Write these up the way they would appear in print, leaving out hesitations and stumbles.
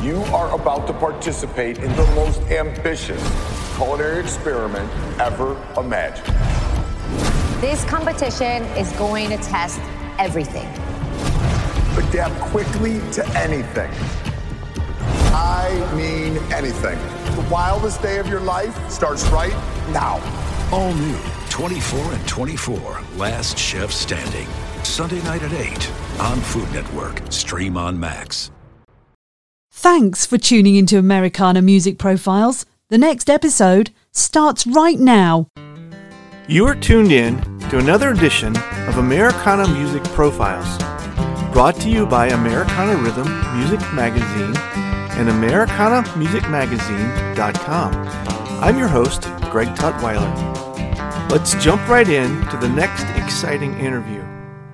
You are about to participate in the most ambitious culinary experiment ever imagined. This competition is going to test everything. Adapt quickly to anything. I mean anything. The wildest day of your life starts right now. All new 24 and 24, Last Chef Standing. Sunday night at 8 on Food Network. Stream on Max. Thanks for tuning into Americana Music Profiles. The next episode starts right now. You are tuned in to another edition of Americana Music Profiles, brought to you by Americana Rhythm Music Magazine and AmericanaMusicMagazine.com. I'm your host, Greg Tutwiler. Let's jump right in to the next exciting interview.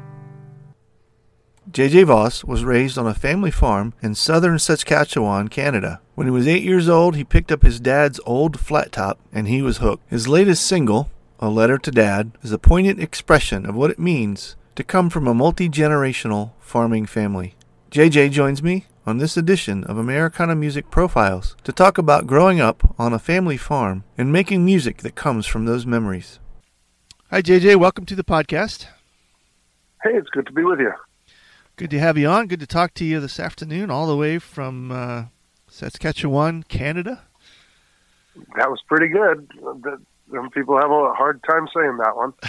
J.J. Voss was raised on a family farm in southern Saskatchewan, Canada. When he was 8 years old, he picked up his dad's old flat top and he was hooked. His latest single, A Letter to Dad, is a poignant expression of what it means to come from a multi-generational farming family. J.J. joins me on this edition of Americana Music Profiles to talk about growing up on a family farm and making music that comes from those memories. Hi, J.J. Welcome to the podcast. Hey, it's good to be with you. Good to have you on. Good to talk to you this afternoon, all the way from Saskatchewan, Canada. That was pretty good. Some people have a hard time saying that one.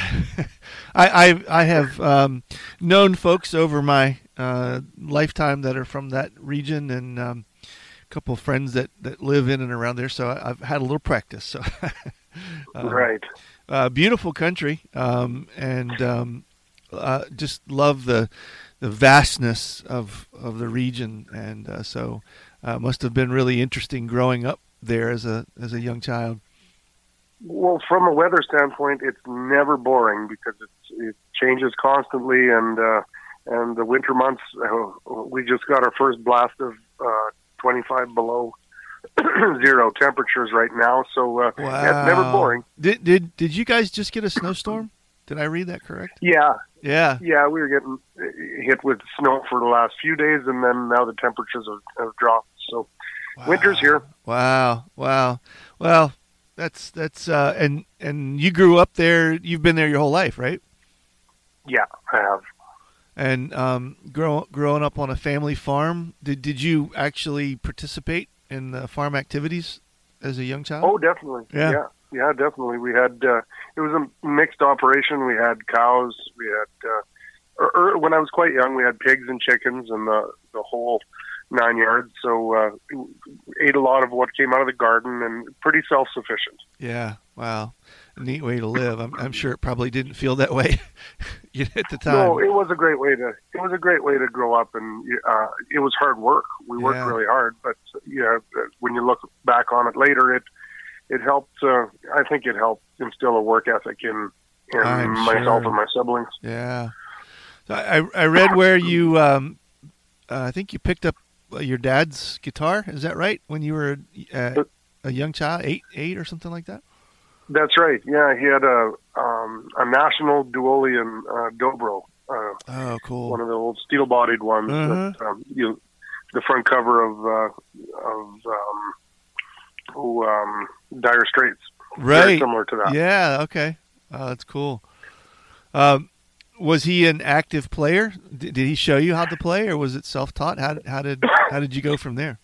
I have known folks over my lifetime that are from that region, and a couple of friends that live in and around there, so I've had a little practice. So, right. Beautiful country, and just love the vastness of the region, and so must have been really interesting growing up there as a young child. Well, from a weather standpoint, it's never boring because it changes constantly, and the winter months, we just got our first blast of 25 below zero temperatures right now, so wow. It's never boring. Did you guys just get a snowstorm? Did I read that correct? Yeah, we were getting hit with snow for the last few days, and then now the temperatures have dropped. So winter's here. Wow. Well, that's and you grew up there. You've been there your whole life, right? Yeah, I have. And growing up on a family farm, did you actually participate in the farm activities as a young child? Oh, definitely. Yeah, definitely. We had it was a mixed operation. We had cows. We had when I was quite young, we had pigs and chickens and the whole 9 yards. So ate a lot of what came out of the garden and pretty self-sufficient. Yeah, wow, a neat way to live. I'm sure it probably didn't feel that way at the time. No, it was a great way to grow up, and it was hard work. We worked really hard, but when you look back on it later, it helped. I think it helped instill a work ethic in myself and my siblings. Yeah. So I read where you, I think you picked up your dad's guitar. Is that right? When you were a young child, eight or something like that. That's right. Yeah, he had a National Duolian Dobro. Oh, cool. One of the old steel-bodied ones. That, the front cover of Dire Straits. Right. Very similar to that. Yeah. Okay. That's cool. Was he an active player? Did he show you how to play, or was it self-taught? How did you go from there?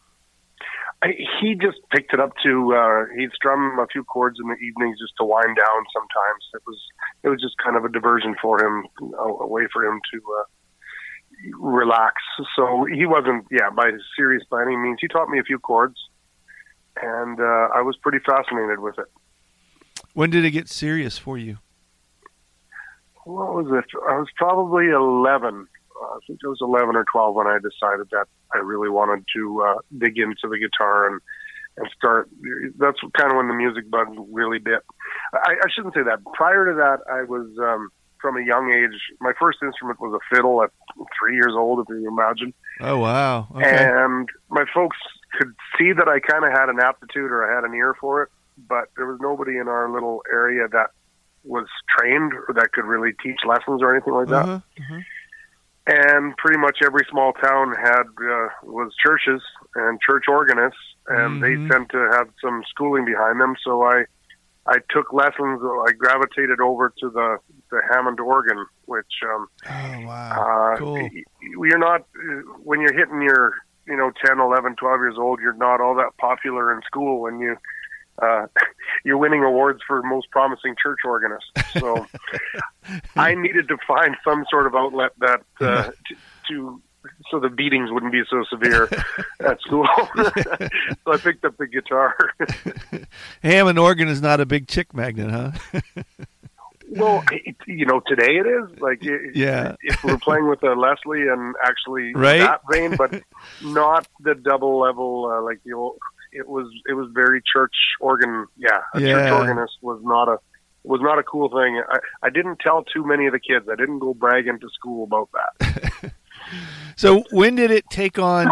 He just picked it up to. He'd strum a few chords in the evenings just to wind down. Sometimes it was just kind of a diversion for him, a way for him to relax. So he wasn't, serious by any means. He taught me a few chords, and I was pretty fascinated with it. When did it get serious for you? What was it? I was probably 11. I think I was 11 or 12 when I decided that I really wanted to dig into the guitar and start. That's kind of when the music bug really bit. I shouldn't say that. Prior to that, I was, from a young age, my first instrument was a fiddle at 3 years old, if you imagine. Oh, wow. Okay. And my folks could see that I kind of had an aptitude or I had an ear for it, but there was nobody in our little area that was trained or that could really teach lessons or anything like that. And pretty much every small town was churches and church organists, and they tend to have some schooling behind them. So I took lessons. I gravitated over to the Hammond organ, which cool. You're not, when you're hitting your 10, 11, 12 years old, you're not all that popular in school when you're winning awards for most promising church organist. So I needed to find some sort of outlet that so the beatings wouldn't be so severe at school. So I picked up the guitar. Hammond organ is not a big chick magnet, huh? Well, today it is. Like, if we're playing with a Leslie and actually that vein, but not the double level like the old. It was very church organ. Church organist was not a cool thing. I didn't tell too many of the kids. I didn't go bragging to school about that. So when did it take on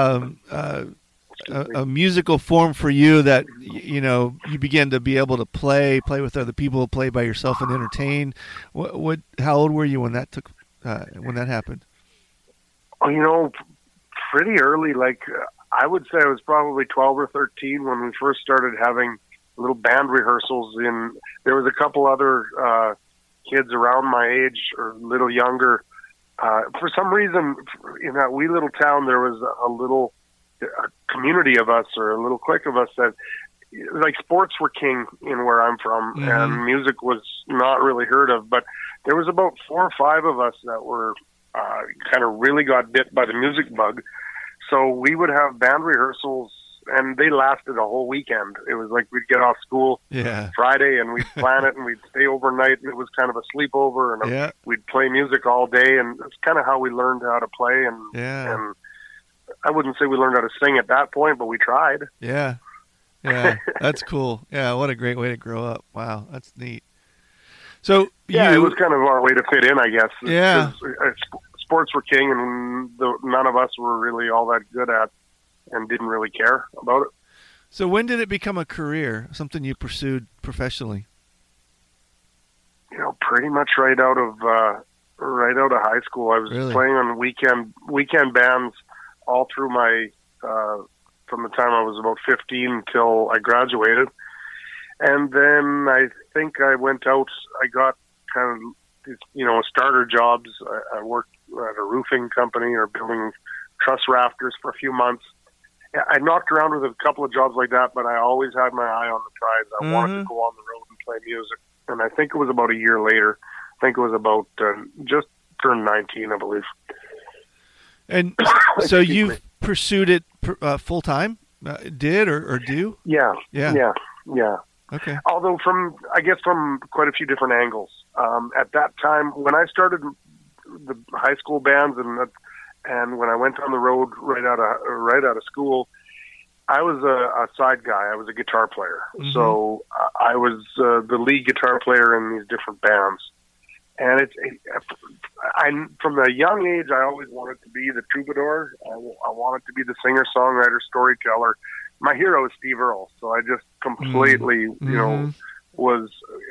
a musical form for you that you began to be able to play with other people, play by yourself, and entertain? How old were you when that happened? Pretty early. Like, I would say I was probably 12 or 13 when we first started having little band rehearsals. There was a couple other kids around my age or a little younger. For some reason, in that wee little town, there was a community of us, or a little clique of us, that like sports were king in where I'm from, and music was not really heard of. But there was about 4 or 5 of us that were kind of really got bit by the music bug. So we would have band rehearsals, and they lasted a whole weekend. It was like we'd get off school Friday, and we'd plan it, and we'd stay overnight, and it was kind of a sleepover, and we'd play music all day, and that's kind of how we learned how to play. And I wouldn't say we learned how to sing at that point, but we tried. Yeah, that's cool. Yeah, what a great way to grow up. Wow, that's neat. So it was kind of our way to fit in, I guess. Yeah. Sports were king, and none of us were really all that good at and didn't really care about it. So when did it become a career, something you pursued professionally? Pretty much right out of high school. I was playing on weekend bands all through my from the time I was about 15 till I graduated. And then I think I went out, I got kind of, starter jobs. I worked at a roofing company or building truss rafters for a few months. I knocked around with a couple of jobs like that, but I always had my eye on the prize. I wanted to go on the road and play music. And I think it was about a year later. I think it was about just turned 19, I believe. And so you've pursued it full time? Did or do? Yeah. Okay. Although from quite a few different angles. At that time, when I started the high school bands and when I went on the road right out of school, I was a side guy. I was a guitar player. So I was the lead guitar player in these different bands. And from a young age, I always wanted to be the troubadour. I wanted to be the singer, songwriter, storyteller. My hero is Steve Earle. So I just completely, was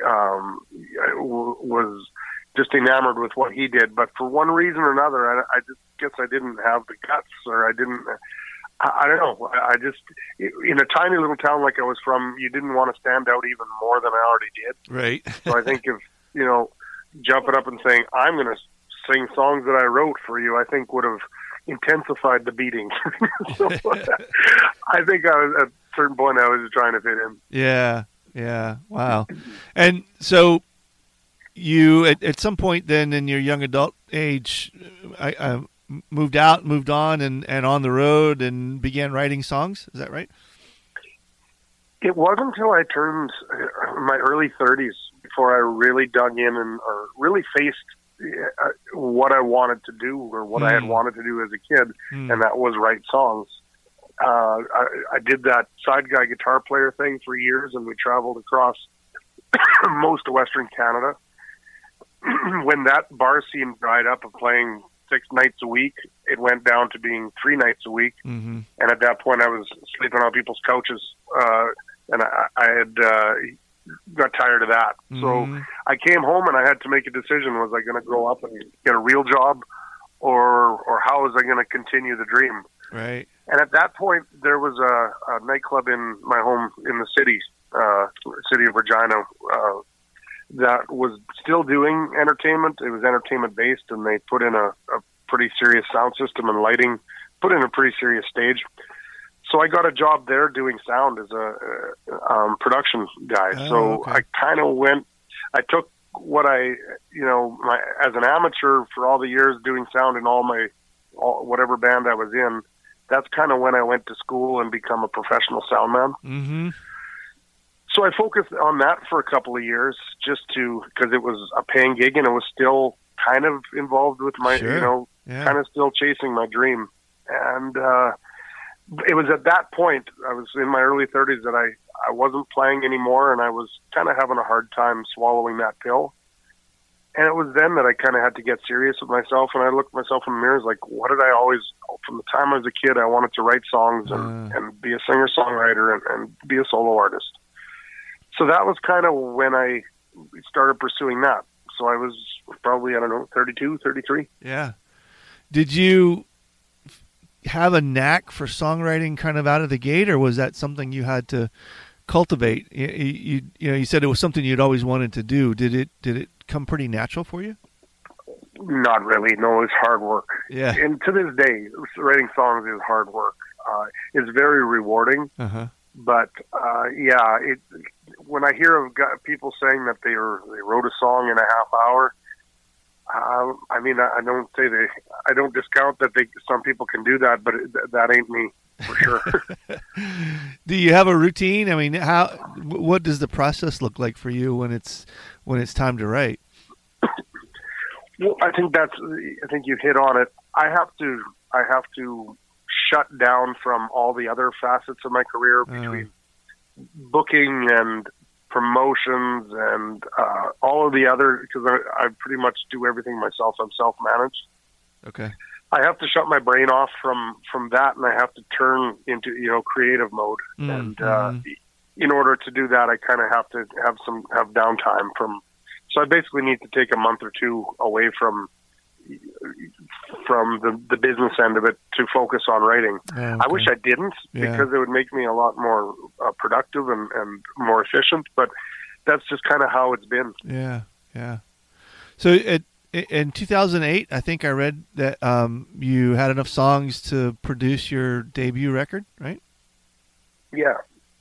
just enamored with what he did. But for one reason or another, I just guess I didn't have the guts, or I don't know. I just, in a tiny little town like I was from, you didn't want to stand out even more than I already did. Right. So I think if, jumping up and saying, I'm going to sing songs that I wrote for you, I think would have intensified the beating. So I think I was, at a certain point, I was just trying to fit in. Yeah. Wow. And so you, at some point then in your young adult age, I moved on and on the road and began writing songs. Is that right? It wasn't until I turned my early 30s before I really dug in or really faced what I wanted to do, or what I had wanted to do as a kid, and that was write songs. I did that side guy guitar player thing for years, and we traveled across most of Western Canada. When that bar scene dried up of playing 6 nights a week, it went down to being 3 nights a week. And at that point, I was sleeping on people's couches, and I had got tired of that. So I came home and I had to make a decision. Was I going to grow up and get a real job, or how was I going to continue the dream? Right. And at that point, there was a nightclub in my home in the city of Regina, that was still doing entertainment. It was entertainment based, and they put in a pretty serious sound system and lighting, put in a pretty serious stage. So I got a job there doing sound as a production guy. I kind of I took what as an amateur for all the years doing sound in whatever band I was in. That's kind of when I went to school and become a professional sound man. Mm-hmm. So I focused on that for a couple of years because it was a paying gig, and it was still kind of involved with my, kind of still chasing my dream. And it was at that point, I was in my early 30s, that I wasn't playing anymore, and I was kind of having a hard time swallowing that pill. And it was then that I kind of had to get serious with myself, and I looked at myself in the mirror, like, what did I always, from the time I was a kid, I wanted to write songs and be a singer-songwriter and be a solo artist. So that was kind of when I started pursuing that. So I was probably, 32, 33. Yeah. Did you have a knack for songwriting kind of out of the gate, or was that something you had to cultivate? You said it was something you'd always wanted to do. Did it come pretty natural for you? Not really. No, it was hard work. Yeah. And to this day, writing songs is hard work. It's very rewarding. Uh-huh. But when I hear of people saying that they wrote a song in a half hour, I don't discount that some people can do that, but that ain't me for sure. Do you have a routine? I mean, what does the process look like for you when it's time to write? Well, I think you hit on it. I have to shut down from all the other facets of my career between booking and promotions and all of the other, because I pretty much do everything myself. I'm self-managed. Okay. I have to shut my brain off from that, and I have to turn into creative mode. Mm-hmm. And in order to do that, I kind of have to have downtime from. So I basically need to take a month or two away from the business end of it to focus on writing. Okay. I wish I didn't, because it would make me a lot more productive and more efficient, but that's just kind of how it's been. Yeah. So in 2008, I think I read that you had enough songs to produce your debut record, right? Yeah.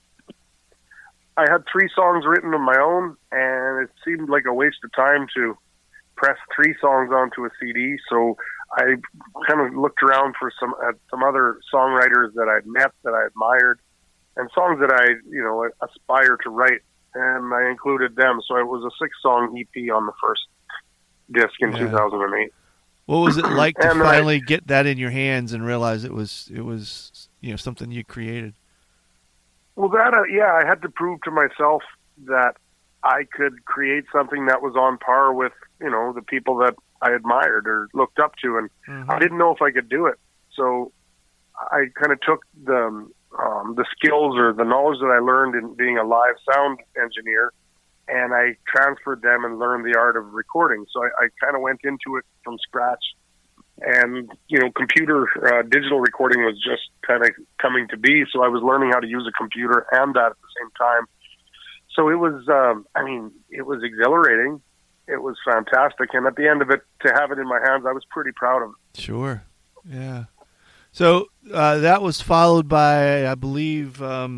I had 3 songs written of my own, and it seemed like a waste of time to press 3 songs onto a CD. So I kind of looked around for some other songwriters that I'd met, that I admired, and songs that I aspire to write, and I included them. So it was a 6-song EP on the first disc in 2008. What was it like to finally get that in your hands and realize it was something you created? Well, I had to prove to myself that I could create something that was on par with, the people that I admired or looked up to, and I didn't know if I could do it. So I kind of took the skills or the knowledge that I learned in being a live sound engineer, and I transferred them and learned the art of recording. So I kind of went into it from scratch. And, computer digital recording was just kind of coming to be. So I was learning how to use a computer and that at the same time. So it was, it was exhilarating. It was fantastic. And at the end of it, to have it in my hands, I was pretty proud of it. Sure. Yeah. So that was followed by, I believe,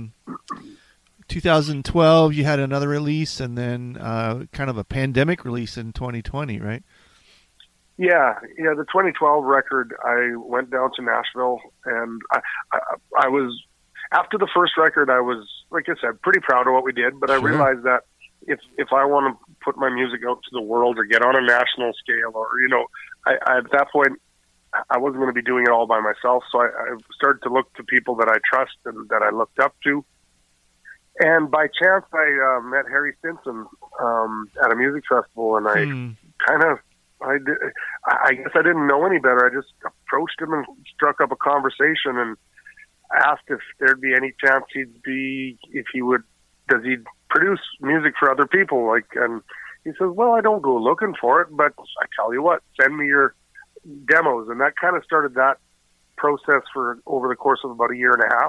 2012, you had another release, and then kind of a pandemic release in 2020, right? Yeah. The 2012 record, I went down to Nashville, and I was, after the first record, I was, like I said, pretty proud of what we did, but I realized that if I want to put my music out to the world or get on a national scale, or, I at that point, I wasn't going to be doing it all by myself. So I started to look to people that I trust and that I looked up to. And by chance, I met Harry Stinson at a music festival, and I guess I didn't know any better. I just approached him and struck up a conversation and asked if there'd be any chance does he produce music for other people? And he says, well, I don't go looking for it, but I tell you what, send me your demos, and that kind of started that process for over the course of about a year and a half.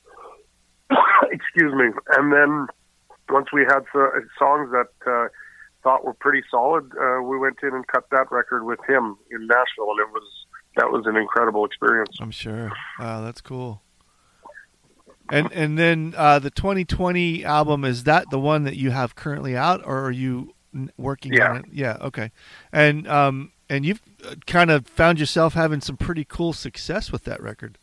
Excuse me. And then once we had songs that thought were pretty solid, we went in and cut that record with him in Nashville, and that was an incredible experience. I'm sure. Wow, that's cool. And then the 2020 album, is that the one that you have currently out, or are you working on it? Yeah. Okay. And you've kind of found yourself having some pretty cool success with that record.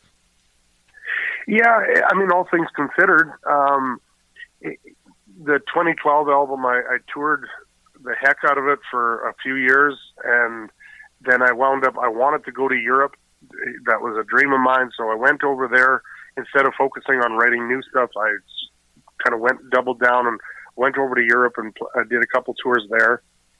Yeah, I mean, all things considered, the 2012 album, I toured the heck out of it for a few years, and then I wanted to go to Europe. That was a dream of mine, so I went over there. Instead of focusing on writing new stuff, I kind of doubled down and went over to Europe and did a couple tours there.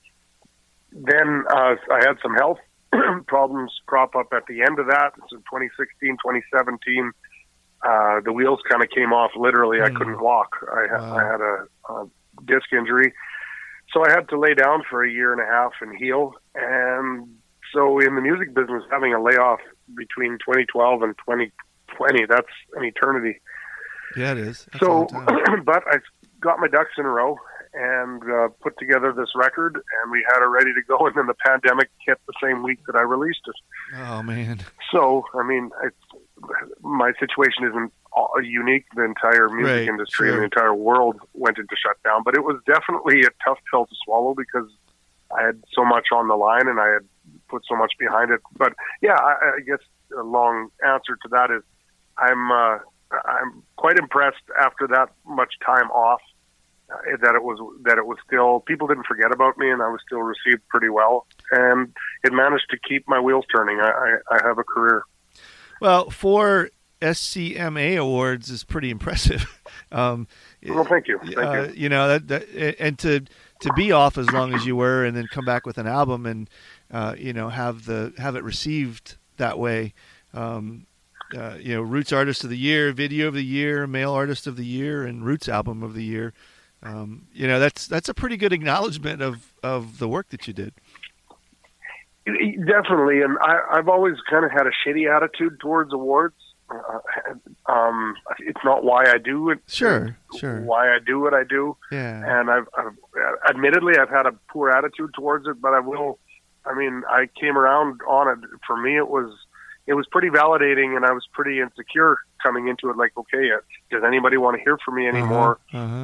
Then I had some health problems crop up at the end of that. So 2016, 2017, the wheels kind of came off. Literally, I couldn't walk. I had a disc injury. So I had to lay down for a year and a half and heal. And so in the music business, having a layoff between 2012 and 2020, that's an eternity. Yeah, it is. That's so, but I got my ducks in a row and put together this record, and we had it ready to go, and then the pandemic hit the same week that I released it. Oh, man. So, I mean, my situation isn't unique. The entire music industry and the entire world went into shutdown, but it was definitely a tough pill to swallow because I had so much on the line and I had put so much behind it. But yeah, I guess a long answer to that is I'm quite impressed after that much time off that it was still, people didn't forget about me, and I was still received pretty well, and it managed to keep my wheels turning. I have a career. Well, 4 SCMA awards is pretty impressive. Well, thank you. Thank you. You know, and to be off as long as you were, and then come back with an album, and you know, have it received that way. You know, Roots Artist of the Year, Video of the Year, Male Artist of the Year, and Roots Album of the Year. You know, that's a pretty good acknowledgement of the work that you did. Definitely, and I've always kind of had a shitty attitude towards awards. It's not why I do it. Sure. Why I do what I do. Yeah. And I've admittedly I've had a poor attitude towards it, but I came around on it. For me, it was pretty validating, and I was pretty insecure coming into it. Like, okay, does anybody want to hear from me anymore?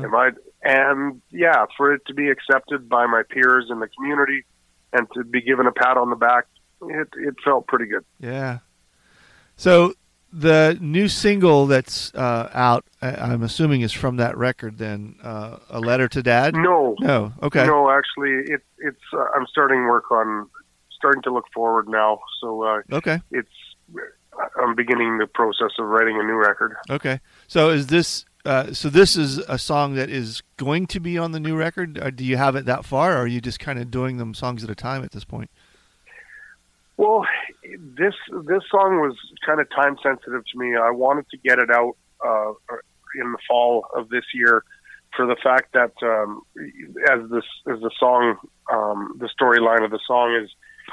And yeah, for it to be accepted by my peers in the community and to be given a pat on the back, it felt pretty good. Yeah. So the new single that's out, I'm assuming, is from that record. Then, "A Letter to Dad." No. Okay. No, actually, it's. I'm starting to look forward now. So okay. I'm beginning the process of writing a new record. Okay. So is this? So this is a song that is going to be on the new record. Do you have it that far, or are you just kind of doing them songs at a time at this point? Well, this song was kind of time sensitive to me. I wanted to get it out in the fall of this year, for the fact that as the song, the storyline of the song is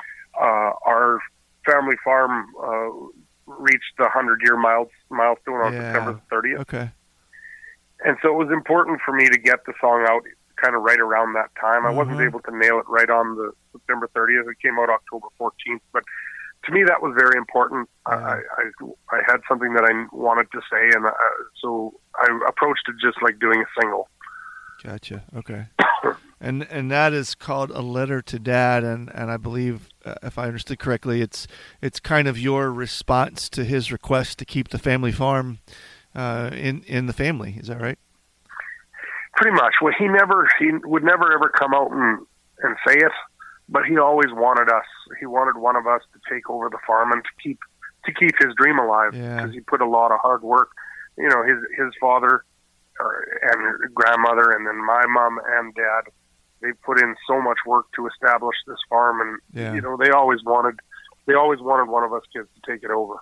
our family farm reached the 100-year milestone on September 30th. Okay. And so it was important for me to get the song out kind of right around that time. I wasn't able to nail it right on the September 30th. It came out October 14th. But to me, that was very important. I had something that I wanted to say, and so I approached it just like doing a single. Gotcha. Okay. And that is called "A Letter to Dad," and I believe, if I understood correctly, it's kind of your response to his request to keep the family farm in the family. Is that right? Pretty much. Well, he would never ever come out and say it, but he always wanted us. He wanted one of us to take over the farm and to keep his dream alive, because he put a lot of hard work. You know, his father and grandmother, and then my mom and dad, they put in so much work to establish this farm, and you know, they always wanted one of us kids to take it over.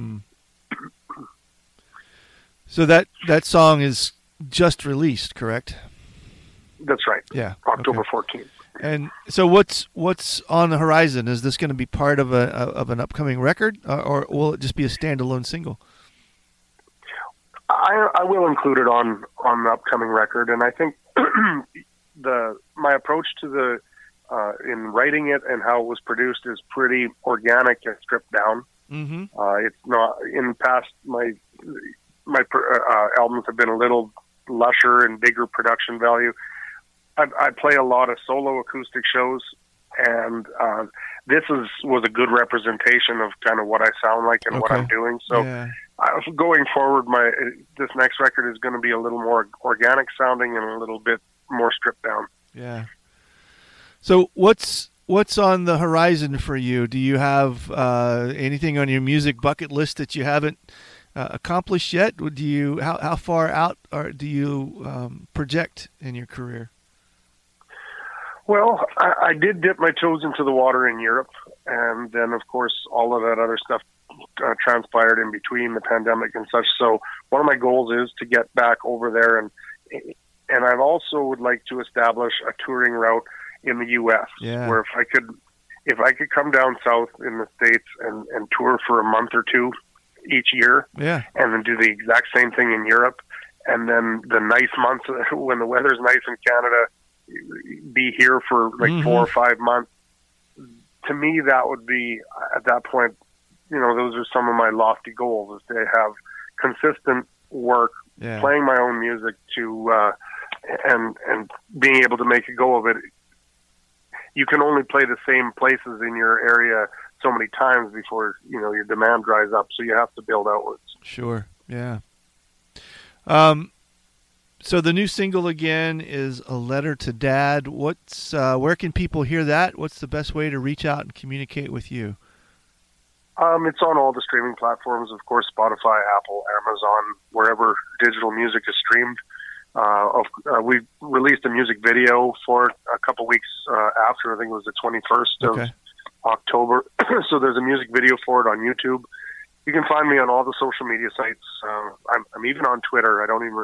So that song is just released, correct? That's right. Yeah. October 14th. And so what's on the horizon? Is this going to be part of an upcoming record, or will it just be a standalone single? I will include it on the upcoming record, and I think my approach to the in writing it and how it was produced is pretty organic and stripped down. Mm-hmm. It's not in the past. My albums have been a little lusher and bigger production value. I play a lot of solo acoustic shows, and this was a good representation of kind of what I sound like and what I'm doing. So going forward, this next record is going to be a little more organic sounding and a little bit more stripped down. Yeah. So what's on the horizon for you? Do you have anything on your music bucket list that you haven't accomplished yet? How far out do you project in your career? Well, I did dip my toes into the water in Europe, and then, of course, all of that other stuff transpired in between, the pandemic and such. So one of my goals is to get back over there, and I also would like to establish a touring route in the U.S. where if I could come down south in the States and tour for a month or two each year, and then do the exact same thing in Europe, and then the nice months when the weather's nice in Canada, be here for like 4 or 5 months. To me, that would be, at that point, those are some of my lofty goals, is to have consistent work, playing my own music and being able to make a go of it. You can only play the same places in your area so many times before, your demand dries up. So you have to build outwards. Sure. Yeah. So the new single again is A Letter to Dad. Where can people hear that? What's the best way to reach out and communicate with you? It's on all the streaming platforms, of course, Spotify, Apple, Amazon, wherever digital music is streamed. We released a music video for it a couple weeks after, I think it was the 21st of October. So there's a music video for it on YouTube. You can find me on all the social media sites. I'm even on Twitter.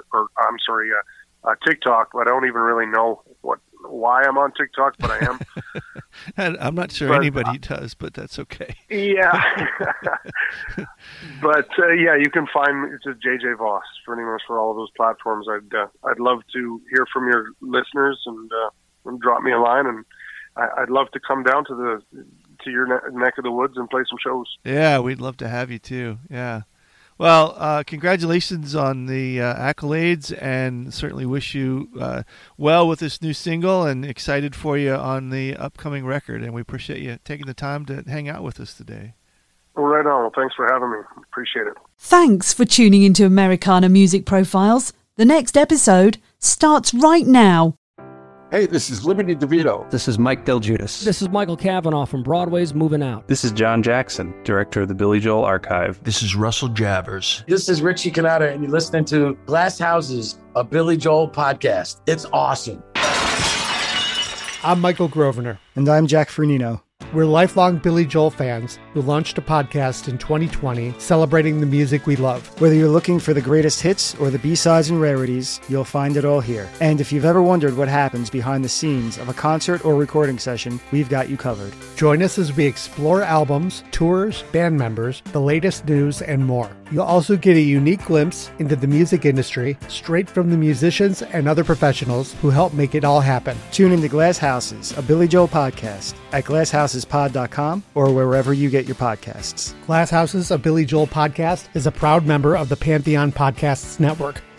TikTok, but I don't even really know why I'm on TikTok, but I am. And I'm not sure anybody does, but that's okay. Yeah. But you can find me. It's just JJ Voss pretty much for all of those platforms. I'd love to hear from your listeners and drop me a line, and I'd love to come down to your neck of the woods and play some shows. Yeah, we'd love to have you too. Yeah. Well, congratulations on the accolades, and certainly wish you well with this new single, and excited for you on the upcoming record. And we appreciate you taking the time to hang out with us today. Well, right on. Well, thanks for having me. Appreciate it. Thanks for tuning into Americana Music Profiles. The next episode starts right now. Hey, this is Liberty DeVito. This is Mike Del Giudice. This is Michael Cavanaugh from Broadway's Moving Out. This is John Jackson, director of the Billy Joel Archive. This is Russell Javers. This is Richie Cannata, and you're listening to Glass Houses, a Billy Joel podcast. It's awesome. I'm Michael Grosvenor. And I'm Jack Fernino. We're lifelong Billy Joel fans who launched a podcast in 2020 celebrating the music we love. Whether you're looking for the greatest hits or the B-sides and rarities, you'll find it all here. And if you've ever wondered what happens behind the scenes of a concert or recording session, we've got you covered. Join us as we explore albums, tours, band members, the latest news, and more. You'll also get a unique glimpse into the music industry straight from the musicians and other professionals who help make it all happen. Tune into Glass Houses, a Billy Joel podcast at glasshouses.pod.com or wherever you get your podcasts. Glass Houses, a Billy Joel podcast is a proud member of the Pantheon Podcasts Network.